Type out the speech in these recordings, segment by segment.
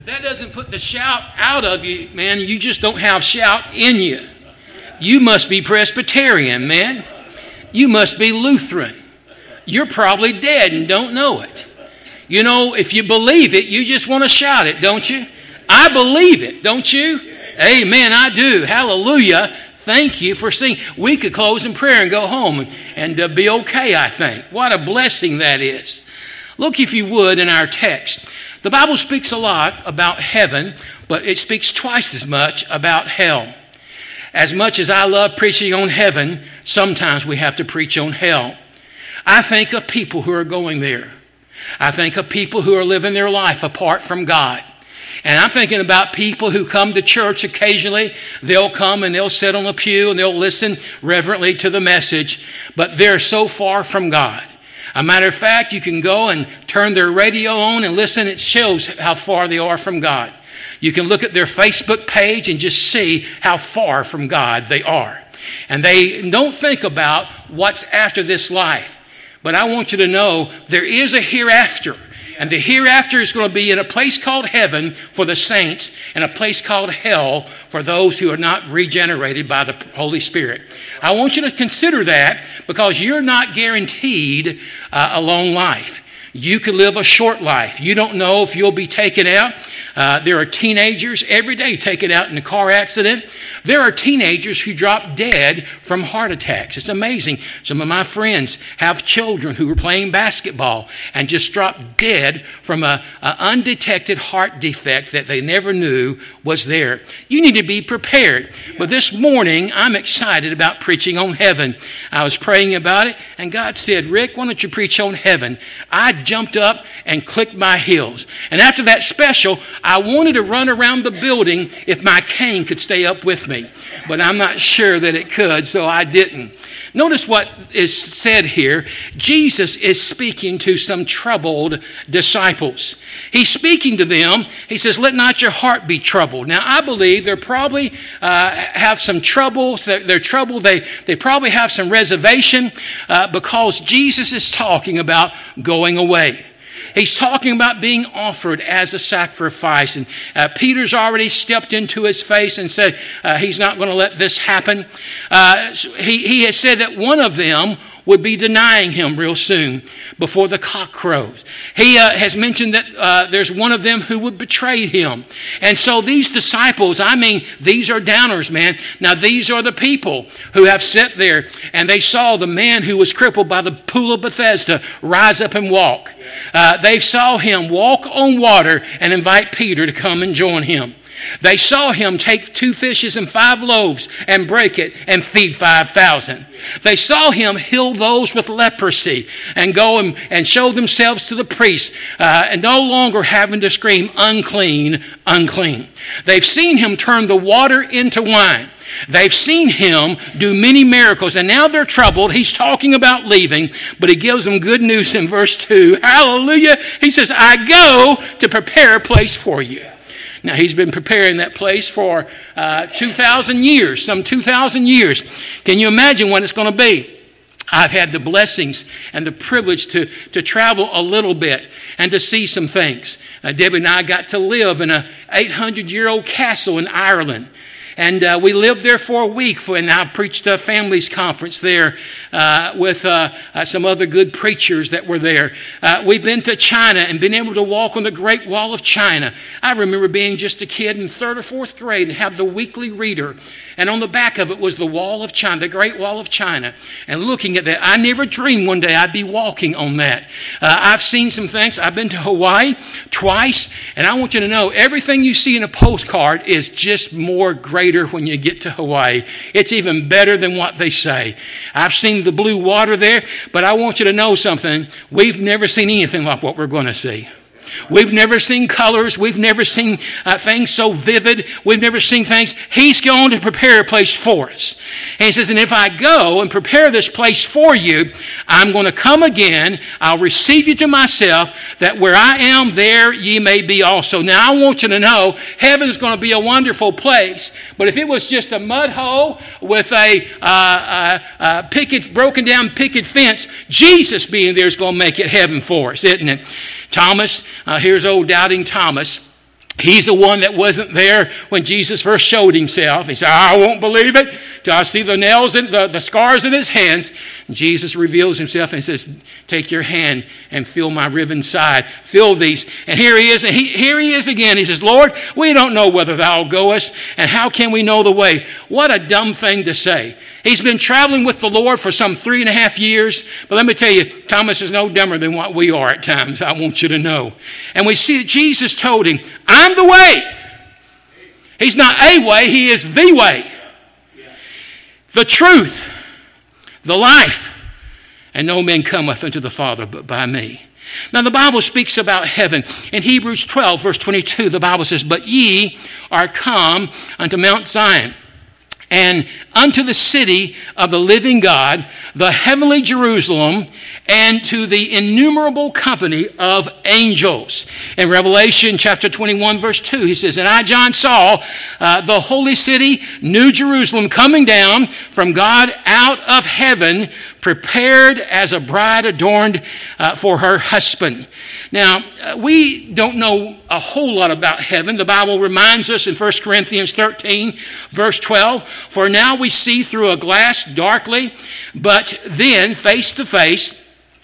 If that doesn't put the shout out of you, man, you just don't have shout in you. You must be Presbyterian, man. You must be Lutheran. You're probably dead and don't know it. You know, if you believe it, you just want to shout it, don't you? I believe it, don't you? Amen, I do. Hallelujah. Thank you for singing. We could close in prayer and go home and be okay, I think. What a blessing that is. Look, if you would, in our text. The Bible speaks a lot about heaven, but it speaks twice as much about hell. As much as I love preaching on heaven, sometimes we have to preach on hell. I think of people who are going there. I think of people who are living their life apart from God. And I'm thinking about people who come to church occasionally. They'll come and they'll sit on a pew and they'll listen reverently to the message, but they're so far from God. A matter of fact, you can go and turn their radio on and listen. It shows how far they are from God. You can look at their Facebook page and just see how far from God they are. And they don't think about what's after this life. But I want you to know there is a hereafter. And the hereafter is going to be in a place called heaven for the saints and a place called hell for those who are not regenerated by the Holy Spirit. I want you to consider that because you're not guaranteed a long life. You could live a short life. You don't know if you'll be taken out. There are teenagers every day taken out in a car accident. There are teenagers who drop dead from heart attacks. It's amazing. Some of my friends have children who were playing basketball and just dropped dead from an undetected heart defect that they never knew was there. You need to be prepared. But this morning, I'm excited about preaching on heaven. I was praying about it, and God said, Rick, why don't you preach on heaven? I jumped up and clicked my heels. And after that special, I wanted to run around the building if my cane could stay up with me. But I'm not sure that it could, so I didn't. Notice what is said here. Jesus is speaking to some troubled disciples. He's speaking to them. He says, let not your heart be troubled. Now, I believe they probably have some trouble. They're troubled. They probably have some reservation because Jesus is talking about going away. He's talking about being offered as a sacrifice. And Peter's already stepped into his face and said he's not going to let this happen. He has said that one of them would be denying him real soon before the cock crows. He has mentioned that there's one of them who would betray him. And so these disciples, these are downers, man. Now these are the people who have sat there and they saw the man who was crippled by the pool of Bethesda rise up and walk. They saw him walk on water and invite Peter to come and join him. They saw him take 2 fishes and 5 loaves and break it and feed 5,000. They saw him heal those with leprosy and go and show themselves to the priests and no longer having to scream, unclean, unclean. They've seen him turn the water into wine. They've seen him do many miracles, and now they're troubled. He's talking about leaving, but he gives them good news in verse 2. Hallelujah. He says, I go to prepare a place for you. Now, he's been preparing that place for 2,000 years, some 2,000 years. Can you imagine what it's going to be? I've had the blessings and the privilege to travel a little bit and to see some things. Debbie and I got to live in an 800-year-old castle in Ireland. And we lived there for a week, and I preached a families conference there with some other good preachers that were there. We've been to China and been able to walk on the Great Wall of China. I remember being just a kid in 3rd or 4th grade and have the weekly reader. And on the back of it was the Wall of China, the Great Wall of China. And looking at that, I never dreamed one day I'd be walking on that. I've seen some things. I've been to Hawaii twice. And I want you to know, everything you see in a postcard is just more greater when you get to Hawaii. It's even better than what they say. I've seen the blue water there, but I want you to know something. We've never seen anything like what we're going to see. We've never seen colors. We've never seen things so vivid. We've never seen things. He's going to prepare a place for us. And he says, and if I go and prepare this place for you, I'm going to come again. I'll receive you to myself, that where I am, there ye may be also. Now, I want you to know, heaven's going to be a wonderful place. But if it was just a mud hole with a broken down picket fence, Jesus being there is going to make it heaven for us, isn't it? Thomas, here's old doubting Thomas. He's the one that wasn't there when Jesus first showed himself. He said, I won't believe it till I see the nails and the scars in his hands. And Jesus reveals himself and says, take your hand and feel my riven side. Feel these. And here he is. And here he is again. He says, Lord, we don't know whither thou goest, and how can we know the way? What a dumb thing to say. He's been traveling with the Lord for some 3.5 years. But let me tell you, Thomas is no dumber than what we are at times. I want you to know. And we see that Jesus told him, I'm the way. He's not a way, he is the way. The truth, the life, and no man cometh unto the Father but by me. Now the Bible speaks about heaven. In Hebrews 12, verse 22, the Bible says, but ye are come unto Mount Zion, and unto the city of the living God, the heavenly Jerusalem, and to the innumerable company of angels. In Revelation chapter 21, verse 2, he says, and I, John, saw the holy city, New Jerusalem, coming down from God out of heaven, prepared as a bride adorned for her husband. Now, we don't know a whole lot about heaven. The Bible reminds us in 1 Corinthians 13, verse 12, for now we see through a glass darkly, but then face to face,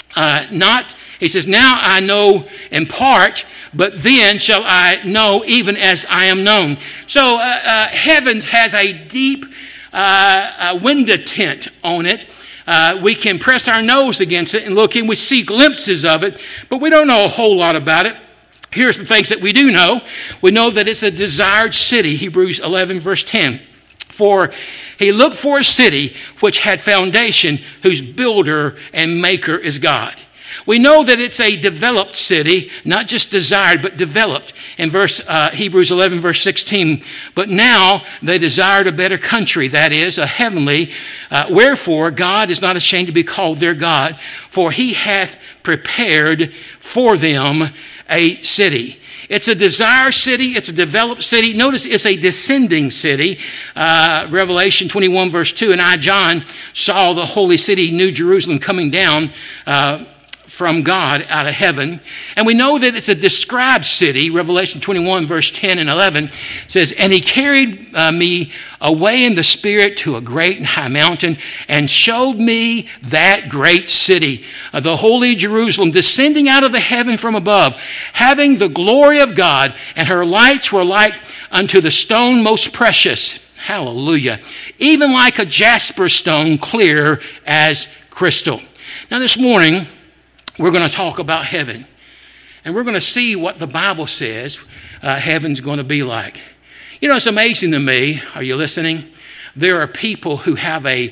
he says, now I know in part, but then shall I know even as I am known. So heaven has a deep window tint on it. We can press our nose against it and look and we see glimpses of it, but we don't know a whole lot about it. Here's the things that we do know. We know that it's a desired city, Hebrews 11, verse 10. For he looked for a city which had foundation, whose builder and maker is God. We know that it's a developed city, not just desired, but developed. In Hebrews 11, verse 16, but now they desired a better country, that is, a heavenly. Wherefore God is not ashamed to be called their God, for he hath prepared for them a city. It's a desire city. It's a developed city. Notice it's a descending city. Revelation 21, verse 2, and I, John, saw the holy city, New Jerusalem, coming down from God out of heaven. And we know that it's a described city. Revelation 21, verse 10 and 11 says, and he carried me away in the Spirit to a great and high mountain and showed me that great city, the holy Jerusalem, descending out of the heaven from above, having the glory of God, and her lights were like unto the stone most precious. Hallelujah. Even like a jasper stone, clear as crystal. Now this morning, we're going to talk about heaven. And we're going to see what the Bible says heaven's going to be like. You know, it's amazing to me, are you listening? There are people who have a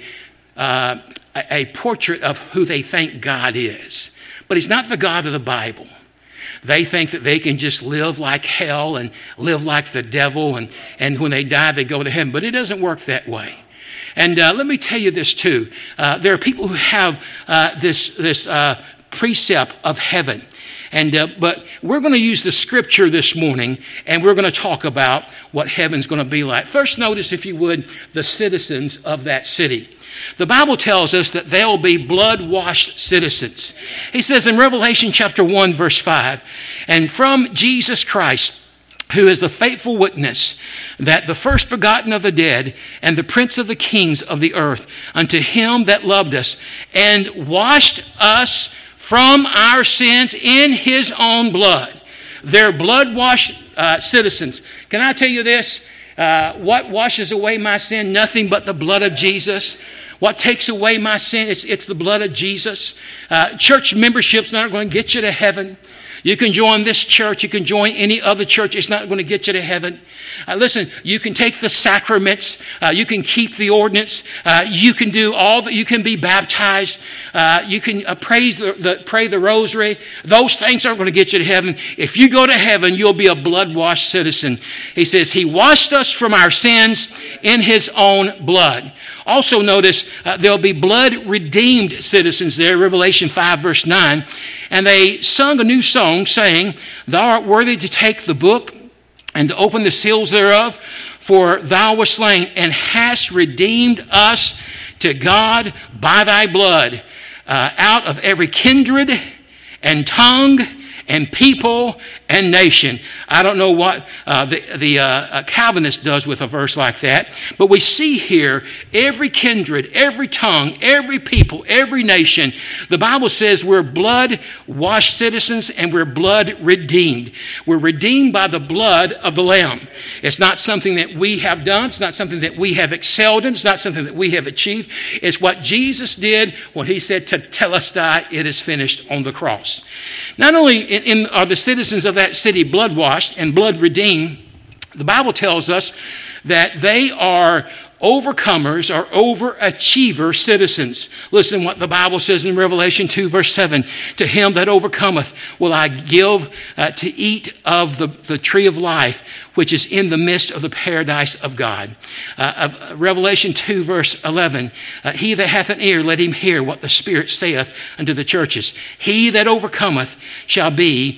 portrait of who they think God is. But he's not the God of the Bible. They think that they can just live like hell and live like the devil. And when they die, they go to heaven. But it doesn't work that way. And let me tell you this too. There are people who have this precept of heaven. But we're going to use the scripture this morning, and we're going to talk about what heaven's going to be like. First, notice, if you would, the citizens of that city. The Bible tells us that they'll be blood-washed citizens. He says in Revelation chapter 1, verse 5, and from Jesus Christ, who is the faithful witness, that the first begotten of the dead and the prince of the kings of the earth, unto him that loved us and washed us from our sins in his own blood. They're blood-washed citizens. Can I tell you this? What washes away my sin? Nothing but the blood of Jesus. What takes away my sin? It's the blood of Jesus. Church membership's not going to get you to heaven. You can join this church. You can join any other church. It's not going to get you to heaven. Listen, you can take the sacraments. You can keep the ordinance. You can do all that. You can be baptized. You can pray the rosary. Those things aren't going to get you to heaven. If you go to heaven, you'll be a blood-washed citizen. He says, he washed us from our sins in his own blood. Also notice there'll be blood-redeemed citizens there, Revelation 5, verse 9. And they sung a new song, saying, thou art worthy to take the book and to open the seals thereof, for thou wast slain and hast redeemed us to God by thy blood out of every kindred and tongue and people and nation. I don't know what the Calvinist does with a verse like that, but we see here every kindred, every tongue, every people, every nation. The Bible says we're blood-washed citizens and we're blood-redeemed. We're redeemed by the blood of the Lamb. It's not something that we have done. It's not something that we have excelled in. It's not something that we have achieved. It's what Jesus did when he said, "Tetelestai, it is finished," on the cross. Not only are the citizens of that city blood-washed and blood-redeemed, the Bible tells us that they are overcomers or overachiever citizens. Listen what the Bible says in Revelation 2, verse 7. "To him that overcometh will I give to eat of the tree of life, which is in the midst of the paradise of God." Revelation 2, verse 11. "He that hath an ear, let him hear what the Spirit saith unto the churches. He that overcometh shall be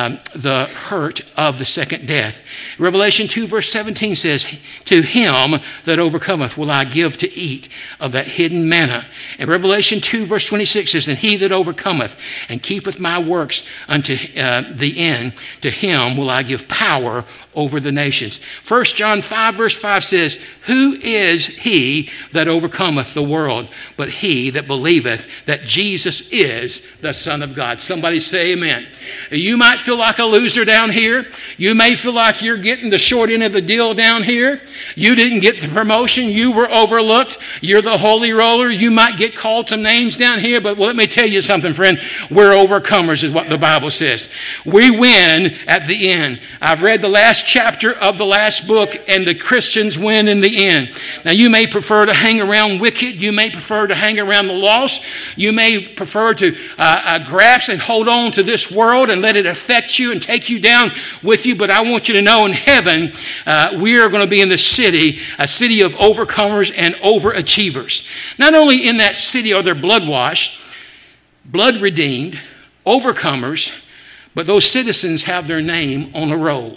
the hurt of the second death." Revelation 2, verse 17 says, "To him that overcometh will I give to eat of that hidden manna." And Revelation 2, verse 26 says, "And he that overcometh and keepeth my works unto the end, to him will I give power over the nations." 1 John 5, verse 5 says, "Who is he that overcometh the world, but he that believeth that Jesus is the Son of God?" Somebody say amen. You might feel like a loser down here. You may feel like you're getting the short end of the deal down here. You didn't get the promotion. You were overlooked. You're the holy roller. You might get called some names down here, but let me tell you something, friend. We're overcomers is what the Bible says. We win at the end. I've read the last chapter of the last book, and the Christians win in the end. Now, you may prefer to hang around wicked. You may prefer to hang around the lost. You may prefer to grasp and hold on to this world and let it affect you and take you down with you. But I want you to know in heaven, we are going to be in the city, a city of overcomers and overachievers. Not only in that city are there blood-washed, blood-redeemed, overcomers, but those citizens have their name on a roll.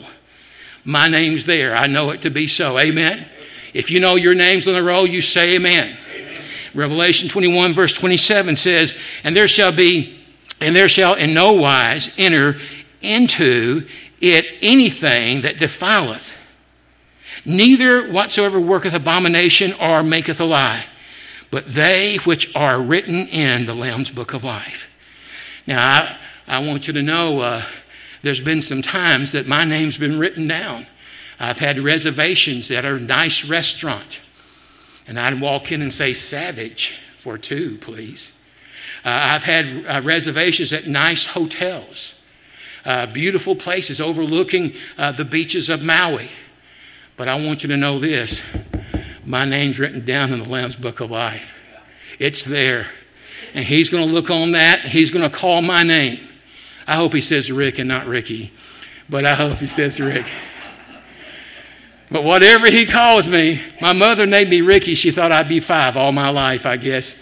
My name's there. I know it to be so. Amen? If you know your name's on the roll, you say amen. Amen. Revelation 21, verse 27 says, "And there shall in no wise enter into it anything that defileth, neither whatsoever worketh abomination or maketh a lie, but they which are written in the Lamb's book of life." Now, I want you to know there's been some times that my name's been written down. I've had reservations at a nice restaurant, and I'd walk in and say, "Savage for two, please." I've had reservations at nice hotels, beautiful places overlooking the beaches of Maui. But I want you to know this. My name's written down in the Lamb's book of life. It's there. And he's going to look on that. He's going to call my name. I hope he says Rick and not Ricky. But I hope he says Rick. But whatever he calls me, my mother named me Ricky. She thought I'd be 5 all my life, I guess.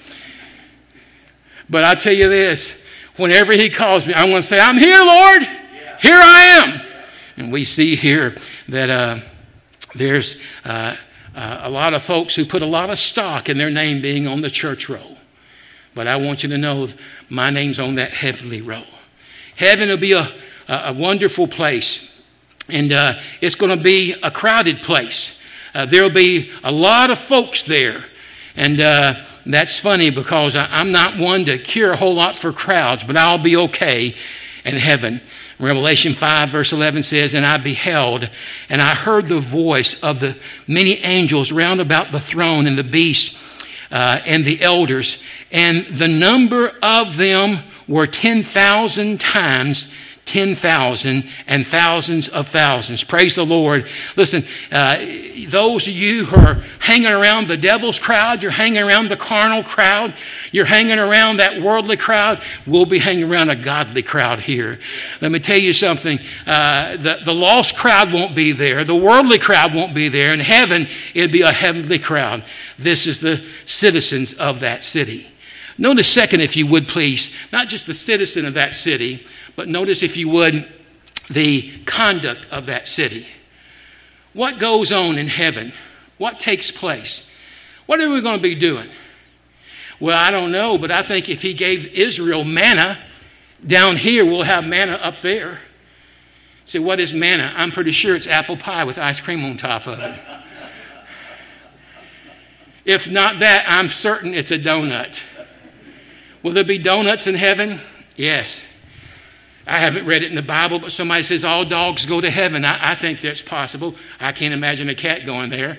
But I tell you this. Whenever he calls me, I'm going to say, "I'm here, Lord. Here I am." And we see here that there's a lot of folks who put a lot of stock in their name being on the church roll. But I want you to know my name's on that heavenly roll. Heaven will be a wonderful place. And it's going to be a crowded place. There'll be a lot of folks there. And that's funny because I'm not one to care a whole lot for crowds, but I'll be okay in heaven. Revelation 5 verse 11 says, "And I beheld, and I heard the voice of the many angels round about the throne and the beast and the elders, and the number of them were 10,000 times 10,000 and thousands of thousands." Praise the Lord. Listen, those of you who are hanging around the devil's crowd, you're hanging around the carnal crowd, you're hanging around that worldly crowd, we'll be hanging around a godly crowd here. Let me tell you something. The lost crowd won't be there. The worldly crowd won't be there. In heaven, it'll be a heavenly crowd. This is the citizens of that city. Notice second, if you would please, not just the citizen of that city, but notice, if you would, the conduct of that city. What goes on in heaven? What takes place? What are we going to be doing? Well, I don't know, but I think if he gave Israel manna down here, we'll have manna up there. Say, what is manna? I'm pretty sure it's apple pie with ice cream on top of it. If not that, I'm certain it's a donut. Will there be donuts in heaven? Yes. I haven't read it in the Bible, but somebody says all dogs go to heaven. I think that's possible. I can't imagine a cat going there.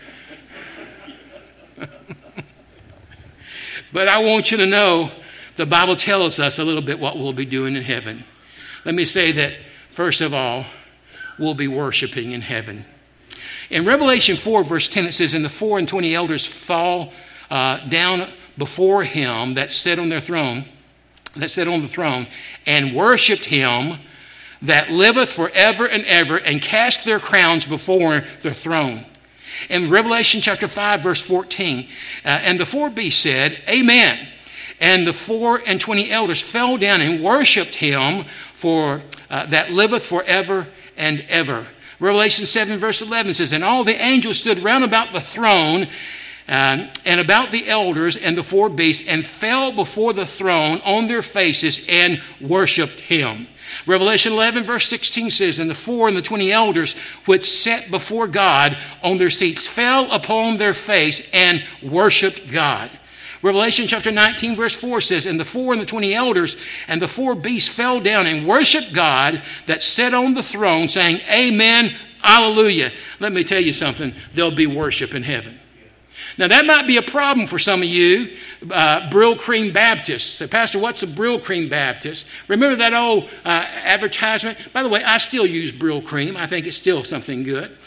But I want you to know the Bible tells us a little bit what we'll be doing in heaven. Let me say that, first of all, we'll be worshiping in heaven. In Revelation 4, verse 10, it says, and the 24 elders fall down before him that sat on the throne, and worshipped him that liveth forever and ever, and cast their crowns before the throne. In Revelation chapter 5, verse 14, and the 4 beasts said, Amen. And the 24 elders fell down and worshipped him for that liveth forever and ever. Revelation 7, verse 11 says, and all the angels stood round about the throne and about the elders and the 4 beasts, and fell before the throne on their faces and worshipped him. Revelation 11, verse 16 says, and the 24 elders which sat before God on their seats fell upon their face and worshipped God. Revelation chapter 19, verse 4 says, and the 24 elders and the 4 beasts fell down and worshiped God that sat on the throne, saying, Amen, Alleluia. Let me tell you something. There'll be worship in heaven. Now, that might be a problem for some of you, Brill Cream Baptists. Say, Pastor, what's a Brill Cream Baptist? Remember that old advertisement? By the way, I still use Brill Cream. I think it's still something good.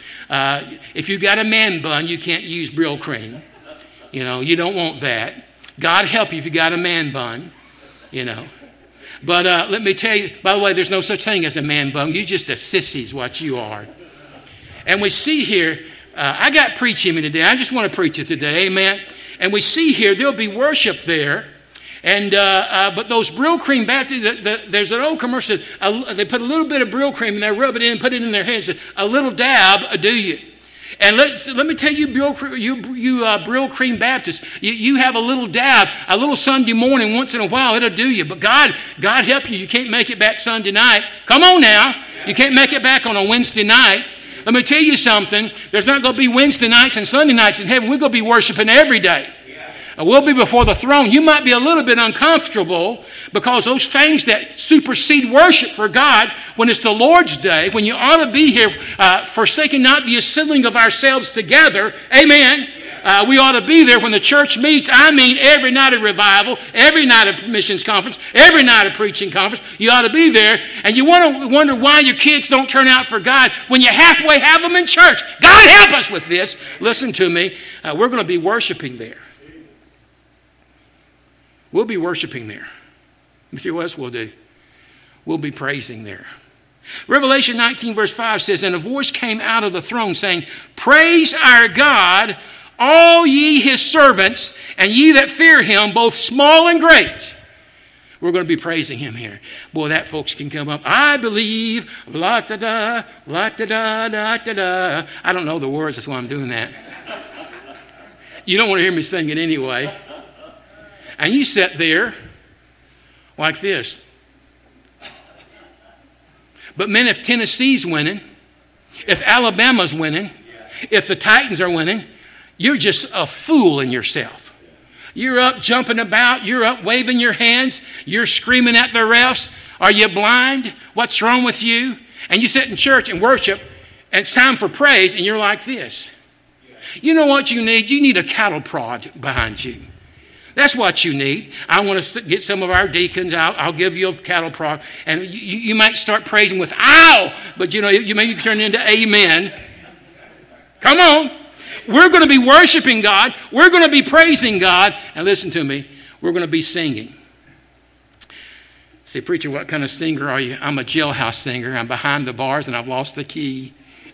If you've got a man bun, you can't use Brill Cream. You know, you don't want that. God help you if you got a man bun, you know. But let me tell you, by the way, there's no such thing as a man bun. You're just a sissy is what you are. And we see here, I got preaching me today. I just want to preach it today, amen. And we see here, there'll be worship there. And but those Brill Cream Baptists, there's an old commercial. They put a little bit of Brill Cream and they rub it in and put it in their hands. A little dab, do you? And let me tell you, Brill Cream Baptists, you have a little dab, a little Sunday morning once in a while, it'll do you. But God help you. You can't make it back Sunday night. Come on now. You can't make it back on a Wednesday night. Let me tell you something. There's not going to be Wednesday nights and Sunday nights in heaven. We're going to be worshiping every day. We'll be before the throne. You might be a little bit uncomfortable because those things that supersede worship for God, when it's the Lord's day, when you ought to be here, forsaking not the assembling of ourselves together, amen. We ought to be there when the church meets. I mean, every night of revival, every night of missions conference, every night of preaching conference. You ought to be there. And you want to wonder why your kids don't turn out for God when you halfway have them in church. God help us with this. Listen to me. We're going to be worshiping there. We'll be worshiping there. Let me see what else we'll do. We'll be praising there. Revelation 19 verse 5 says, and a voice came out of the throne saying, Praise our God, all ye his servants, and ye that fear him, both small and great. We're going to be praising him here. Boy, that folks can come up. I believe, la-da-da, la-da-da, la-da-da. I don't know the words, that's why I'm doing that. You don't want to hear me sing it anyway. And you sit there like this. But man, if Tennessee's winning, if Alabama's winning, if the Titans are winning, you're just a fool in yourself. You're up jumping about. You're up waving your hands. You're screaming at the refs. Are you blind? What's wrong with you? And you sit in church and worship, and it's time for praise, and you're like this. You know what you need? You need a cattle prod behind you. That's what you need. I want to get some of our deacons. I'll give you a cattle prod. And you might start praising with, ow! But you know, you may turn into amen. Come on. We're going to be worshiping God. We're going to be praising God. And listen to me. We're going to be singing. Say, preacher, what kind of singer are you? I'm a jailhouse singer. I'm behind the bars and I've lost the key.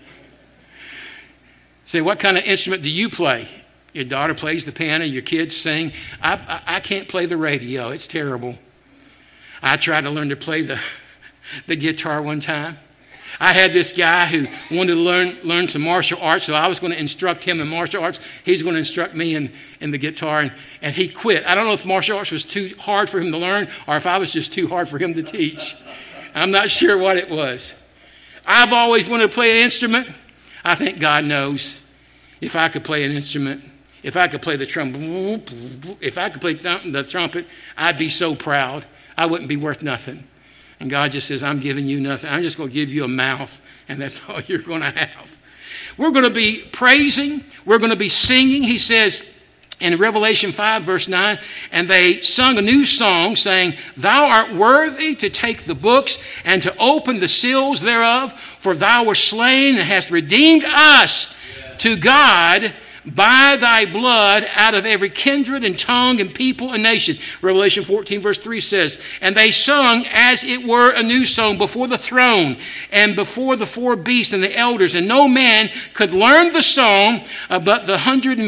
Say, what kind of instrument do you play? Your daughter plays the piano, your kids sing. I can't play the radio. It's terrible. I tried to learn to play the guitar one time. I had this guy who wanted to learn some martial arts, so I was going to instruct him in martial arts. He's going to instruct me in the guitar, and he quit. I don't know if martial arts was too hard for him to learn or if I was just too hard for him to teach. I'm not sure what it was. I've always wanted to play an instrument. I think God knows if I could play an instrument, if I could play the trumpet, if I could play the trumpet, I'd be so proud. I wouldn't be worth nothing. And God just says, I'm giving you nothing. I'm just going to give you a mouth, and that's all you're going to have. We're going to be praising. We're going to be singing. He says in Revelation 5, verse 9, and they sung a new song, saying, Thou art worthy to take the books and to open the seals thereof, for thou wast slain and hast redeemed us to God by thy blood out of every kindred and tongue and people and nation. Revelation 14 verse 3 says, and they sung as it were a new song before the throne and before the four beasts and the elders, and no man could learn the song but the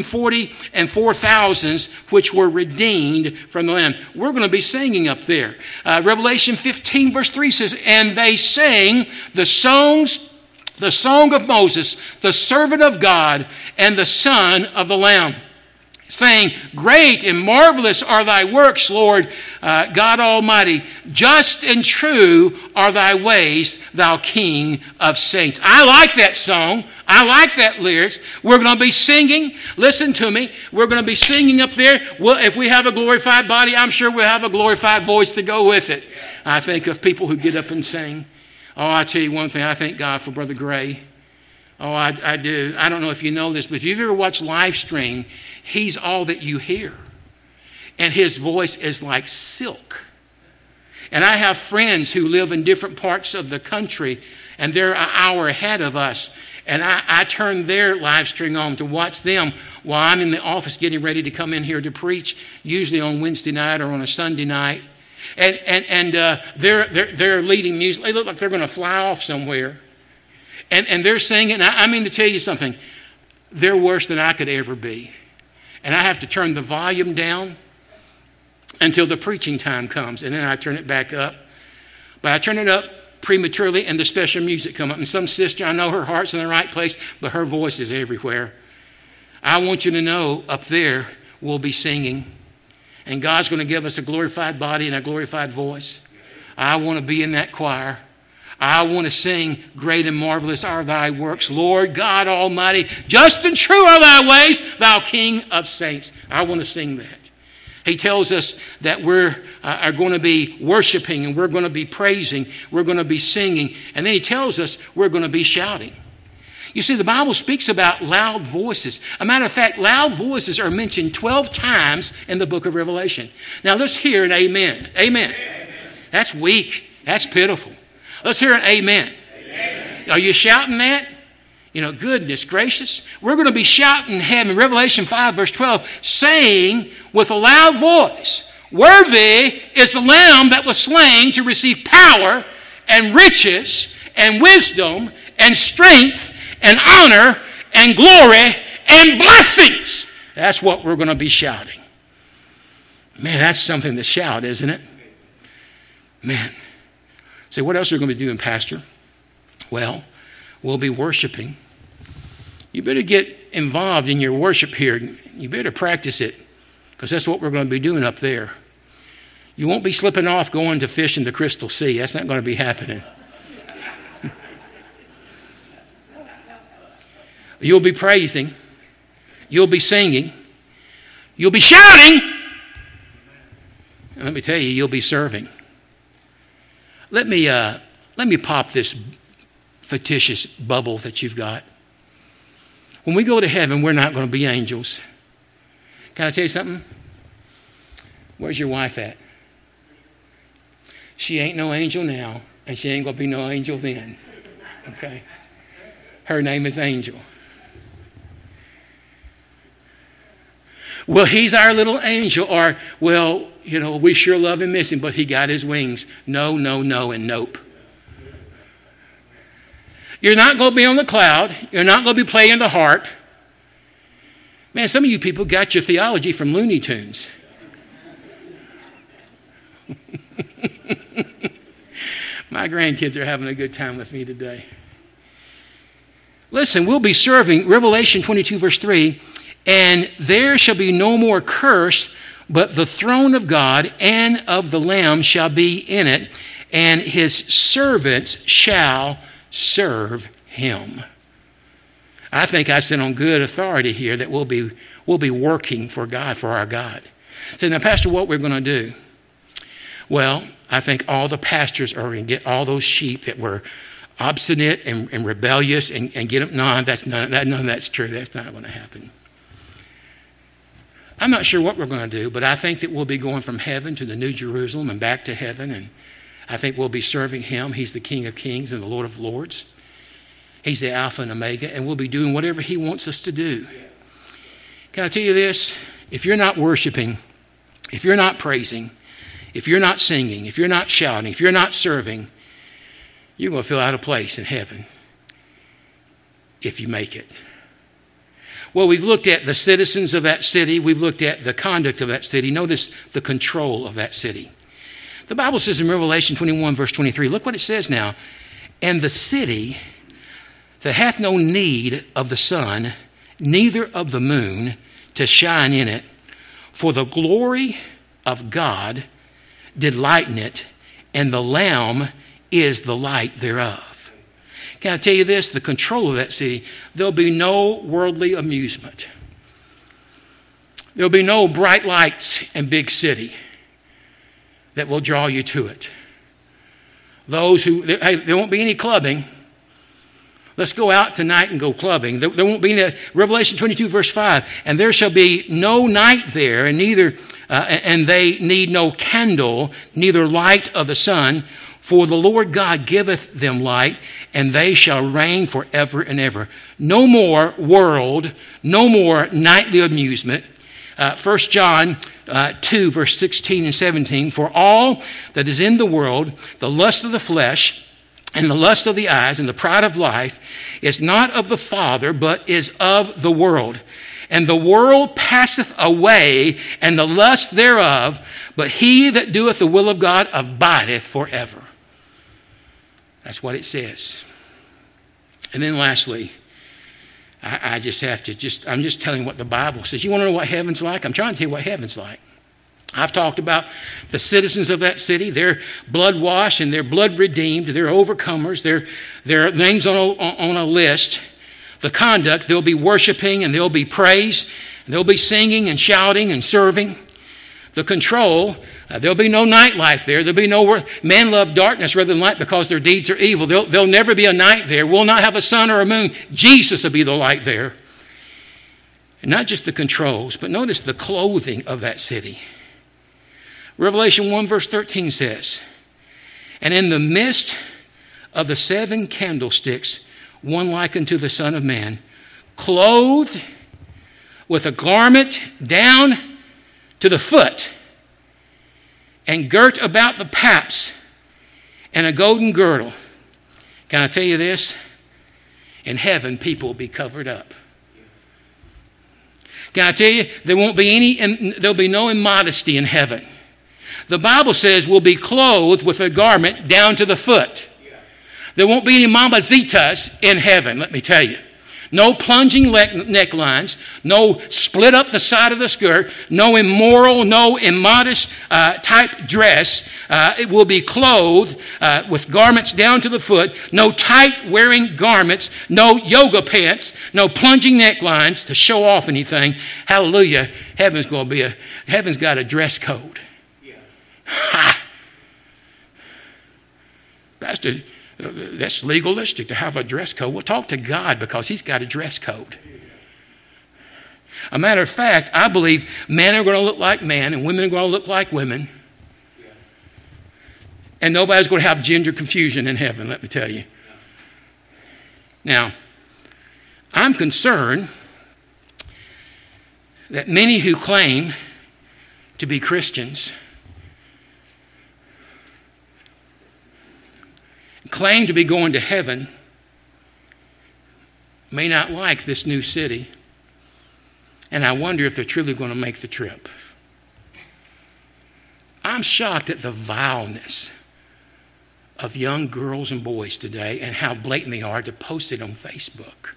144,000 which were redeemed from the Lamb. We're going to be singing up there. Revelation 15 verse 3 says, and they sang the song of Moses, the servant of God, and the Son of the Lamb, saying, Great and marvelous are thy works, Lord God Almighty. Just and true are thy ways, thou King of saints. I like that song. I like that lyrics. We're going to be singing. Listen to me. We're going to be singing up there. Well, if we have a glorified body, I'm sure we'll have a glorified voice to go with it. I think of people who get up and sing. Oh, I tell you one thing. I thank God for Brother Gray. Oh, I do. I don't know if you know this, but if you've ever watched live stream, he's all that you hear. And his voice is like silk. And I have friends who live in different parts of the country, and they're an hour ahead of us. And I turn their live stream on to watch them while I'm in the office getting ready to come in here to preach, usually on Wednesday night or on a Sunday night. And they're leading music. They look like they're going to fly off somewhere. And they're singing. I mean to tell you something. They're worse than I could ever be. And I have to turn the volume down until the preaching time comes. And then I turn it back up. But I turn it up prematurely and the special music come up. And some sister, I know her heart's in the right place, but her voice is everywhere. I want you to know up there we'll be singing. And God's going to give us a glorified body and a glorified voice. I want to be in that choir. I want to sing, Great and marvelous are thy works, Lord God Almighty. Just and true are thy ways, thou King of saints. I want to sing that. He tells us that we're are going to be worshiping and we're going to be praising. We're going to be singing. And then he tells us we're going to be shouting. You see, the Bible speaks about loud voices. A matter of fact, loud voices are mentioned 12 times in the book of Revelation. Now, let's hear an amen. Amen. Amen. That's weak. That's pitiful. Let's hear an amen. Amen. Are you shouting that? You know, goodness gracious. We're going to be shouting in heaven, Revelation 5, verse 12, saying with a loud voice, Worthy is the Lamb that was slain to receive power and riches and wisdom and strength and honor and glory and blessings. That's what we're going to be shouting. Man, that's something to shout, isn't it? Man. Say, what else are we going to be doing, Pastor? Well, we'll be worshiping. You better get involved in your worship here. You better practice it, because that's what we're going to be doing up there. You won't be slipping off going to fish in the Crystal Sea. That's not going to be happening. You'll be praising. You'll be singing. You'll be shouting. And let me tell you, you'll be serving. Let me pop this fictitious bubble that you've got. When we go to heaven, we're not going to be angels. Can I tell you something? Where's your wife at? She ain't no angel now, and she ain't going to be no angel then. Okay? Her name is Angel. Well, he's our little angel, or, well, you know, we sure love and miss him, but he got his wings. No, no, no, and nope. You're not going to be on the cloud. You're not going to be playing the harp. Man, some of you people got your theology from Looney Tunes. My grandkids are having a good time with me today. Listen, we'll be serving, Revelation 22, verse 3, and there shall be no more curse, but the throne of God and of the Lamb shall be in it, and his servants shall serve him. I think I sit on good authority here that we'll be working for God, for our God. So now, Pastor, what we're going to do? Well, I think all the pastors are going to get all those sheep that were obstinate and rebellious and get them. No, none of that's true. That's not going to happen. I'm not sure what we're going to do, but I think that we'll be going from heaven to the New Jerusalem and back to heaven, and I think we'll be serving him. He's the King of Kings and the Lord of Lords. He's the Alpha and Omega, and we'll be doing whatever he wants us to do. Can I tell you this? If you're not worshiping, if you're not praising, if you're not singing, if you're not shouting, if you're not serving, you're going to feel out of place in heaven if you make it. Well, we've looked at the citizens of that city. We've looked at the conduct of that city. Notice the control of that city. The Bible says in Revelation 21, verse 23, look what it says now. And the city that hath no need of the sun, neither of the moon, to shine in it, for the glory of God did lighten it, and the Lamb is the light thereof. Can I tell you this? The control of that city, there'll be no worldly amusement. There'll be no bright lights and big city that will draw you to it. There won't be any clubbing. Let's go out tonight and go clubbing. There won't be any, Revelation 22, verse 5, and there shall be no night there, and they need no candle, neither light of the sun, for the Lord God giveth them light, and they shall reign forever and ever. No more world, no more nightly amusement. 1 John 2, verse 16 and 17, for all that is in the world, the lust of the flesh, and the lust of the eyes, and the pride of life, is not of the Father, but is of the world. And the world passeth away, and the lust thereof, but he that doeth the will of God abideth forever. That's what it says. And then lastly, I'm just telling you what the Bible says. You want to know what heaven's like? I'm trying to tell you what heaven's like. I've talked about the citizens of that city. They're blood washed and they're blood redeemed. They're overcomers. Their names on a list. The conduct, they'll be worshiping and they'll be praise. And they'll be singing and shouting and serving. The control, there'll be no nightlife there. There'll be no men love darkness rather than light because their deeds are evil. There'll never be a night there. We'll not have a sun or a moon. Jesus will be the light there. And not just the controls, but notice the clothing of that city. Revelation 1 verse 13 says, and in the midst of the 7 candlesticks, one like unto the Son of Man, clothed with a garment down to the foot, and girt about the paps, and a golden girdle. Can I tell you this? In heaven, people will be covered up. Can I tell you, there'll be no immodesty in heaven. The Bible says we'll be clothed with a garment down to the foot. There won't be any mamazitas in heaven, let me tell you. No plunging necklines, no split up the side of the skirt, no immoral, no immodest type dress. It will be clothed with garments down to the foot, no tight wearing garments, no yoga pants, no plunging necklines to show off anything. Hallelujah. Heaven's got a dress code. Ha! Pastor, that's legalistic to have a dress code. Well, talk to God because he's got a dress code. A matter of fact, I believe men are going to look like men and women are going to look like women. And nobody's going to have gender confusion in heaven, let me tell you. Now, I'm concerned that many who claim to be Christians claim to be going to heaven may not like this new city, and I wonder if they're truly going to make the trip. I'm shocked at the vileness of young girls and boys today and how blatant they are to post it on Facebook.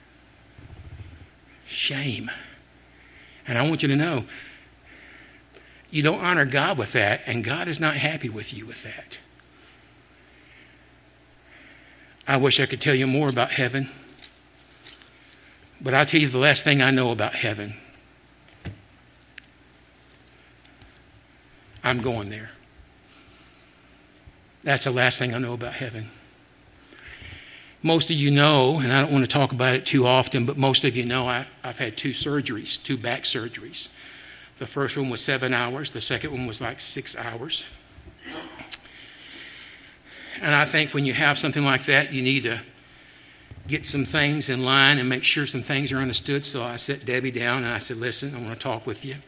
Shame. And I want you to know, you don't honor God with that, and God is not happy with you with that. I wish I could tell you more about heaven. But I'll tell you the last thing I know about heaven. I'm going there. That's the last thing I know about heaven. Most of you know, and I don't want to talk about it too often, but most of you know I've had 2 surgeries, 2 back surgeries. The first one was 7 hours. The second one was like 6 hours. And I think when you have something like that, you need to get some things in line and make sure some things are understood. So I sat Debbie down and I said, listen, I want to talk with you.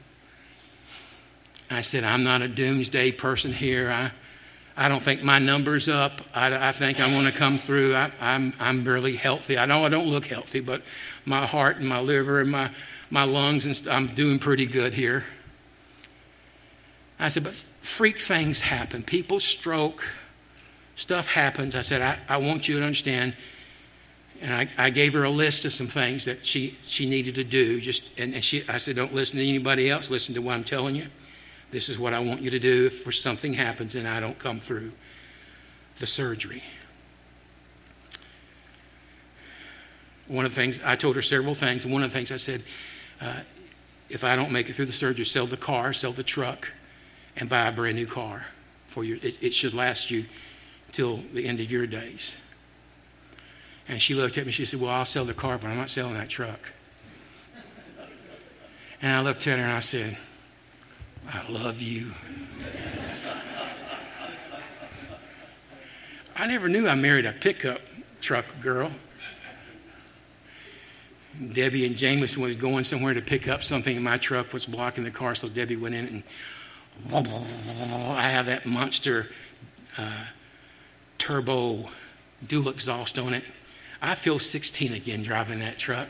I said, I'm not a doomsday person here. I don't think my number's up. I think I'm going to come through. I'm barely healthy. I know I don't look healthy, but my heart and my liver and my lungs, and I'm doing pretty good here. I said, but freak things happen. People stroke. Stuff happens. I said, I want you to understand. And I gave her a list of some things that she needed to do. I said, don't listen to anybody else. Listen to what I'm telling you. This is what I want you to do if something happens and I don't come through the surgery. One of the things, I told her several things. And one of the things I said, if I don't make it through the surgery, sell the car, sell the truck, and buy a brand new car. It should last you till the end of your days. And she looked at me, she said, well, I'll sell the car, but I'm not selling that truck. And I looked at her and I said, I love you. I never knew I married a pickup truck girl. Debbie and Jameson was going somewhere to pick up something, and my truck was blocking the car, so Debbie went in and I have that monster turbo dual exhaust on it. I feel 16 again driving that truck.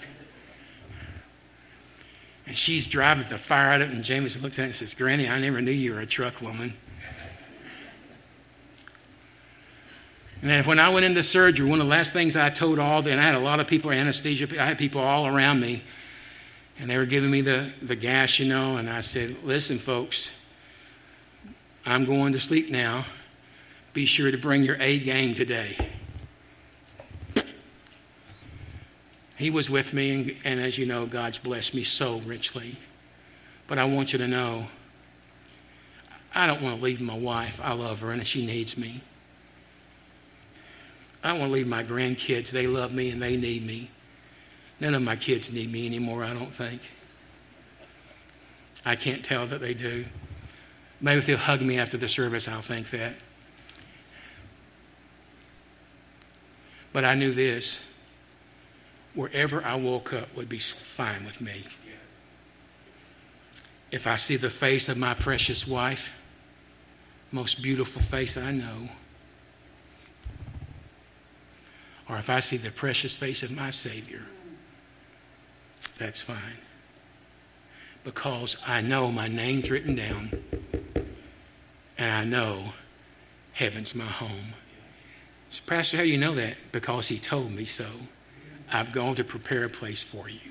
And she's driving the fire out of it, and Jameson looks at it and says, Granny, I never knew you were a truck woman. And then when I went into surgery, one of the last things I told and I had a lot of people, anesthesia, I had people all around me, and they were giving me the gas, and I said, listen, folks, I'm going to sleep now. Be sure to bring your A game today. He was with me, and as you know, God's blessed me so richly. But I want you to know, I don't want to leave my wife. I love her, and she needs me. I don't want to leave my grandkids. They love me, and they need me. None of my kids need me anymore, I don't think. I can't tell that they do. Maybe if they'll hug me after the service, I'll think that. But I knew this. Wherever I woke up would be fine with me. If I see the face of my precious wife, most beautiful face I know, or if I see the precious face of my Savior, that's fine. Because I know my name's written down, and I know heaven's my home. So, Pastor, how do you know that? Because he told me so. I've gone to prepare a place for you.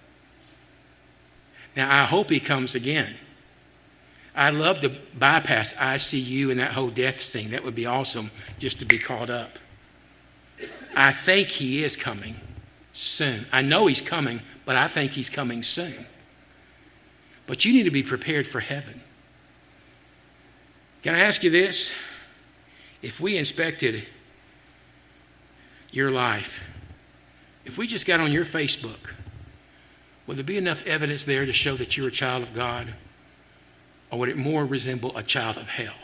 Now, I hope he comes again. I'd love to bypass ICU and that whole death scene. That would be awesome just to be caught up. I think he is coming soon. I know he's coming, but I think he's coming soon. But you need to be prepared for heaven. Can I ask you this? If we inspected your life, if we just got on your Facebook, would there be enough evidence there to show that you're a child of God? Or would it more resemble a child of hell?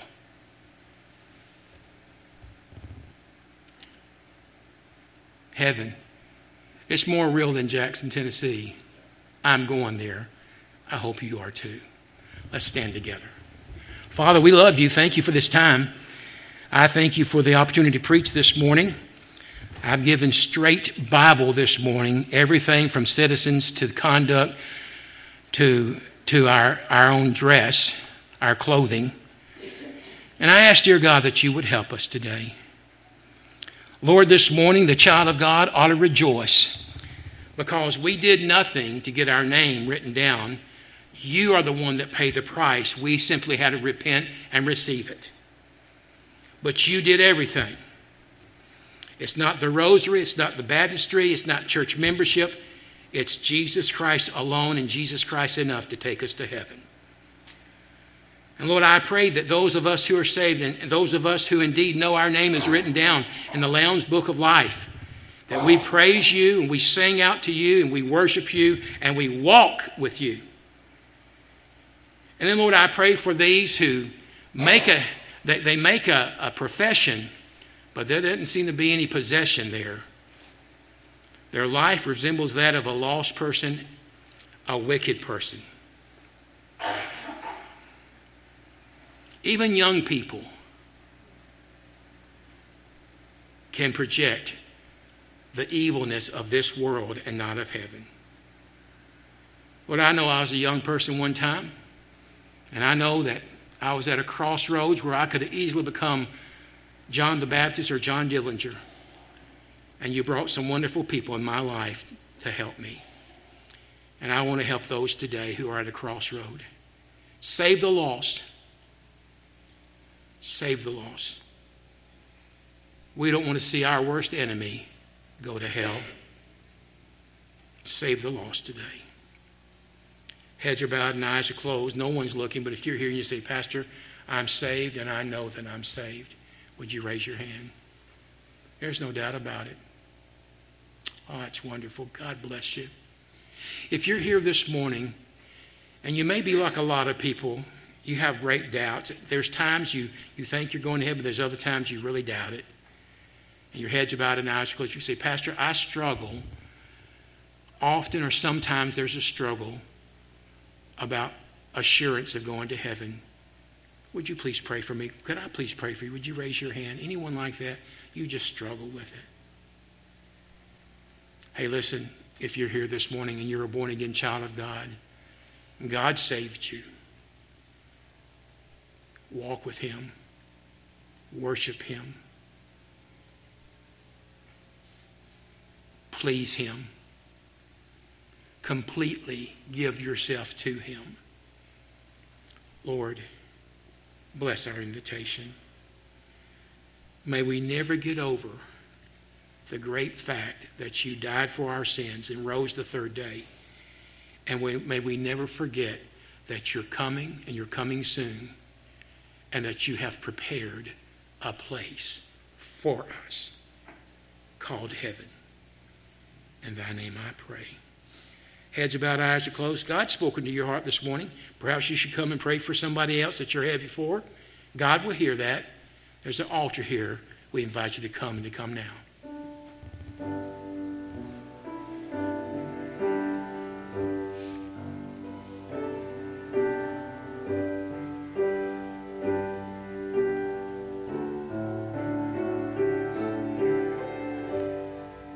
Heaven. It's more real than Jackson, Tennessee. I'm going there. I hope you are too. Let's stand together. Father, we love you. Thank you for this time. I thank you for the opportunity to preach this morning. I've given straight Bible this morning, everything from citizens to conduct to our own dress, our clothing. And I ask, dear God, that you would help us today. Lord, this morning, the child of God ought to rejoice because we did nothing to get our name written down. You are the one that paid the price. We simply had to repent and receive it. But you did everything. It's not the rosary. It's not the baptistry. It's not church membership. It's Jesus Christ alone and Jesus Christ enough to take us to heaven. And Lord, I pray that those of us who are saved and those of us who indeed know our name is written down in the Lamb's Book of Life, that we praise you and we sing out to you and we worship you and we walk with you. And then, Lord, I pray for these who make a profession, but there doesn't seem to be any possession there. Their life resembles that of a lost person, a wicked person. Even young people can project the evilness of this world and not of heaven. Lord, I know I was a young person one time, and I know that I was at a crossroads where I could have easily become John the Baptist or John Dillinger. And you brought some wonderful people in my life to help me. And I want to help those today who are at a crossroad. Save the lost. Save the lost. We don't want to see our worst enemy go to hell. Save the lost today. Heads are bowed and eyes are closed. No one's looking, but if you're here and you say, Pastor, I'm saved and I know that I'm saved, would you raise your hand? There's no doubt about it. Oh, it's wonderful. God bless you. If you're here this morning, and you may be like a lot of people, you have great doubts. There's times you think you're going to heaven, but there's other times you really doubt it. And your head's about and eyes are closed. You say, Pastor, I struggle. Often or sometimes there's a struggle about assurance of going to heaven. Would you please pray for me? Could I please pray for you? Would you raise your hand? Anyone like that? You just struggle with it. Hey, listen, if you're here this morning and you're a born-again child of God, and God saved you, walk with him. Worship him. Please him. Completely give yourself to him. Lord, bless our invitation. May we never get over the great fact that you died for our sins and rose the third day. And may we never forget that you're coming and you're coming soon, and that you have prepared a place for us called heaven. In thy name I pray. Heads bowed, eyes are closed. God's spoken to your heart this morning. Perhaps you should come and pray for somebody else that you're heavy for. God will hear that. There's an altar here. We invite you to come and to come now.